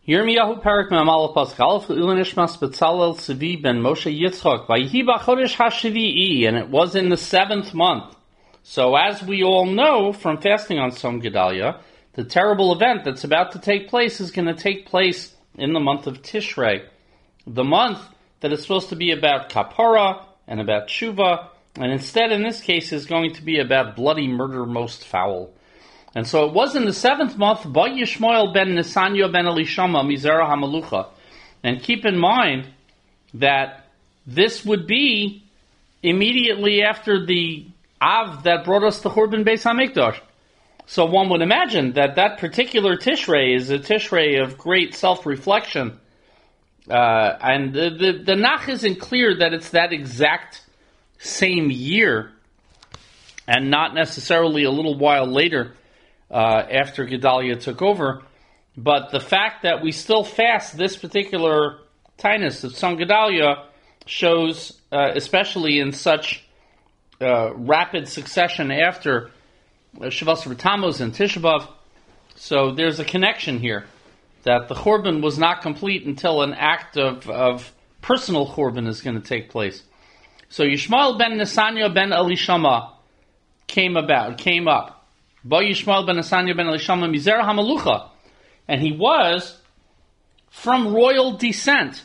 Yirmiyahu Parak Me'amal Pascal Ulanishmas Betzalel Tzvi ben Moshe Yitzchak Vayihi B'chodesh HaShavi'i, and it was in the 7th month. So as we all know from fasting on Tzom Gedalia, the terrible event that's about to take place is going to take place in the month of Tishrei, the month that is supposed to be about Kapara and about Tshuva, and instead in this case is going to be about bloody murder most foul. And so it was in the 7th month, Ba Yishmael ben Nesanya ben Elishama Mizera HaMalucha. And keep in mind that this would be immediately after the Av that brought us to Churban Beis HaMikdash. So one would imagine that that particular Tishrei is a Tishrei of great self-reflection. And the Nach isn't clear that it's that exact same year and not necessarily a little while later after Gedalia took over. But the fact that we still fast this particular Tainus of Tzom Gedalia shows, especially in such rapid succession after Shavas Tammuz and Tisha B'Av. So there's a connection here that the Churban was not complete until an act of personal Churban is going to take place. So Yishmael ben Nesanya ben Elishama came up. Ba Yishmael ben Nesanya ben Elishama Mizera HaMalucha, and he was from royal descent.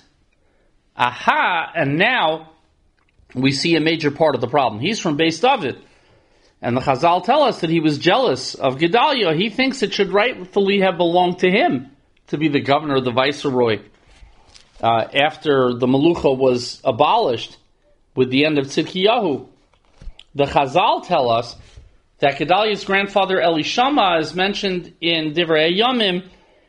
Aha, and now we see a major part of the problem. He's from Beis David. And the Chazal tell us that he was jealous of Gedalia. He thinks it should rightfully have belonged to him to be the governor, the viceroy, after the Malucha was abolished with the end of Tzidkiyahu. The Chazal tell us that Gedalia's grandfather Elishama is mentioned in Divrei Yomim,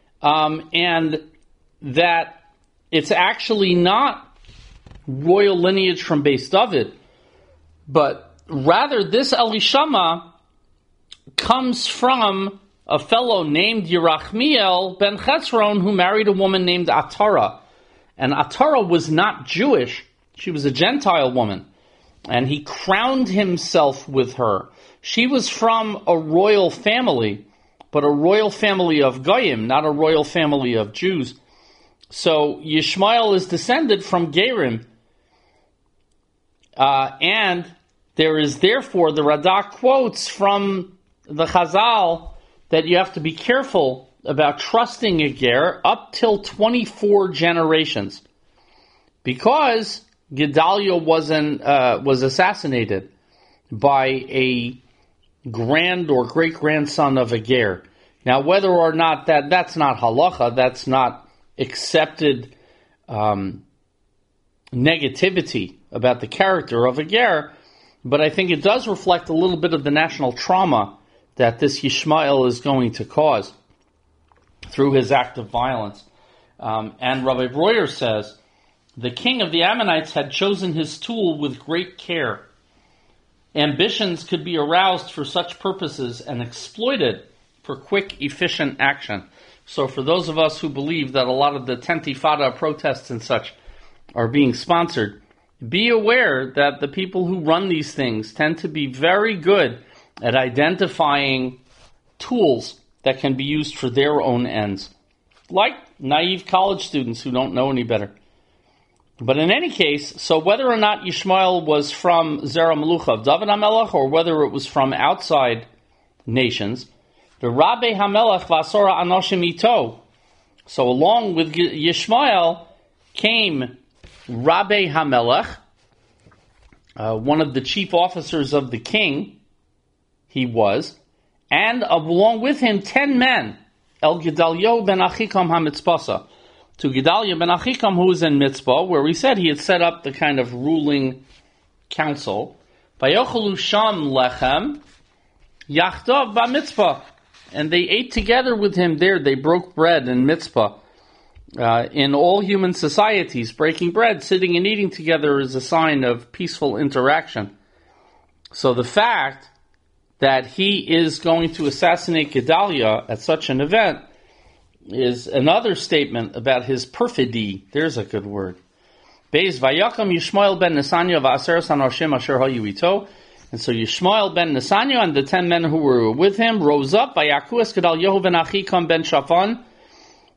and that it's actually not royal lineage from Beis David, but rather this Elishama comes from a fellow named Yerachmiel ben Chetzron who married a woman named Atara. And Atara was not Jewish. She was a Gentile woman. And he crowned himself with her. She was from a royal family, but a royal family of Goyim, not a royal family of Jews. So Yishmael is descended from Gerim. And there is therefore, the Radak quotes from the Chazal that you have to be careful about trusting a ger up till 24 generations, because Gedalia was assassinated by a grand or great grandson of a ger. Now, whether or not that's not halacha, that's not accepted negativity about the character of a ger, but I think it does reflect a little bit of the national trauma that this Yishmael is going to cause through his act of violence. And Rabbi Breuer says, the king of the Ammonites had chosen his tool with great care. Ambitions could be aroused for such purposes and exploited for quick, efficient action. So for those of us who believe that a lot of the Tentifada protests and such are being sponsored, be aware that the people who run these things tend to be very good at identifying tools that can be used for their own ends, like naive college students who don't know any better. But in any case, so whether or not Yishmael was from Zera Melucha of David HaMelech, or whether it was from outside nations, the Rabbi HaMelech Vasora Anoshim Ito. So along with Yishmael came Rabbi HaMelech, one of the chief officers of the king, he was, and along with him 10 men, El Gedaliah ben Achikam HaMitzpasa, to Gedalia ben Achikam, who was in Mitzpah, where we said he had set up the kind of ruling council. Vayochelu sham lechem yachdav b'mitzpah, and they ate together with him there. They broke bread in Mitzpah. In all human societies, breaking bread, sitting and eating together is a sign of peaceful interaction. So the fact that he is going to assassinate Gedalia at such an event is another statement about his perfidy. There's a good word. Beis Vayakam Yishmael ben Nesanya v'aseres hanoshim asher hayu ito. And so Yishmael ben Nesanya and the 10 men who were with him rose up. Vayaku es Gedaliah ben Achikam ben Shaphan.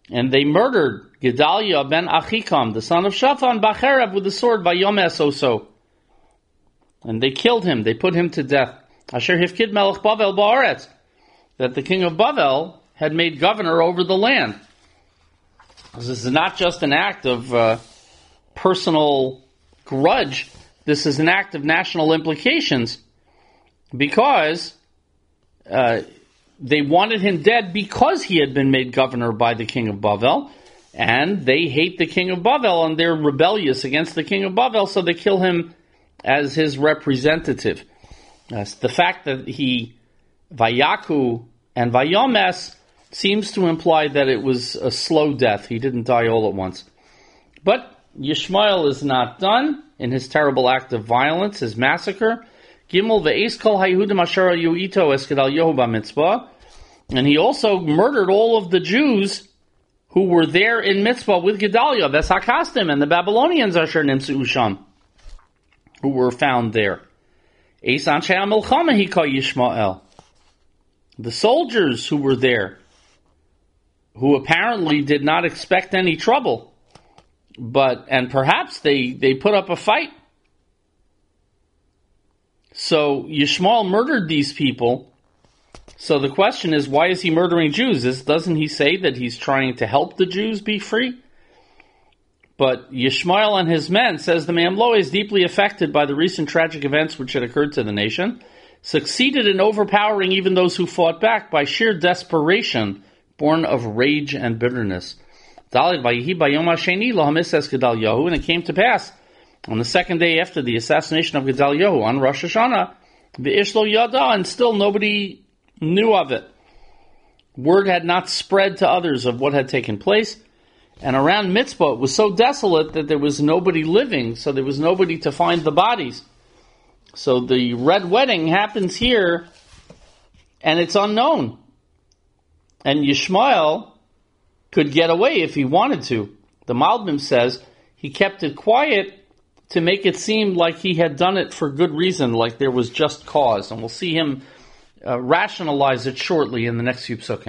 And they murdered Gedaliah ben Achikam, the son of Shaphan, Bacherev, with the sword by Yomes Oso. And they killed him. They put him to death. Asher Hifkid Melech Bavel Ba'aretz, that the king of Bavel had made governor over the land. This is not just an act of personal grudge. This is an act of national implications, because they wanted him dead because he had been made governor by the king of Bavel, and they hate the king of Bavel and they're rebellious against the king of Bavel, so they kill him as his representative. The fact that he Vayaku and Vayomes seems to imply that it was a slow death. He didn't die all at once. But Yishmael is not done in his terrible act of violence, his massacre. Gimel ve'es kol haYehudim asher hayu ito es Gedaliyahu b'mitzvah. And he also murdered all of the Jews who were there in Mitzvah with Gedaliah, V'eshakastim, and the Babylonians asher nimtzu sham, who were found there. Eis anshe ha'milchama hika Yishmael. The soldiers who were there, who apparently did not expect any trouble, and perhaps they put up a fight. So Yishmael murdered these people. So the question is, why is he murdering Jews? Doesn't he say that he's trying to help the Jews be free? But Yishmael and his men, says the Mamlo, is deeply affected by the recent tragic events which had occurred to the nation, succeeded in overpowering even those who fought back by sheer desperation, born of rage and bitterness. And it came to pass on the second day after the assassination of Gedaliyahu, on Rosh Hashanah, the Ishlo Yada, and still nobody knew of it. Word had not spread to others of what had taken place. And around Mitzvah, it was so desolate that there was nobody living, so there was nobody to find the bodies. So the Red Wedding happens here, and it's unknown. And Yishmael could get away if he wanted to. The Malbim says he kept it quiet to make it seem like he had done it for good reason, like there was just cause. And we'll see him rationalize it shortly in the next few psukim.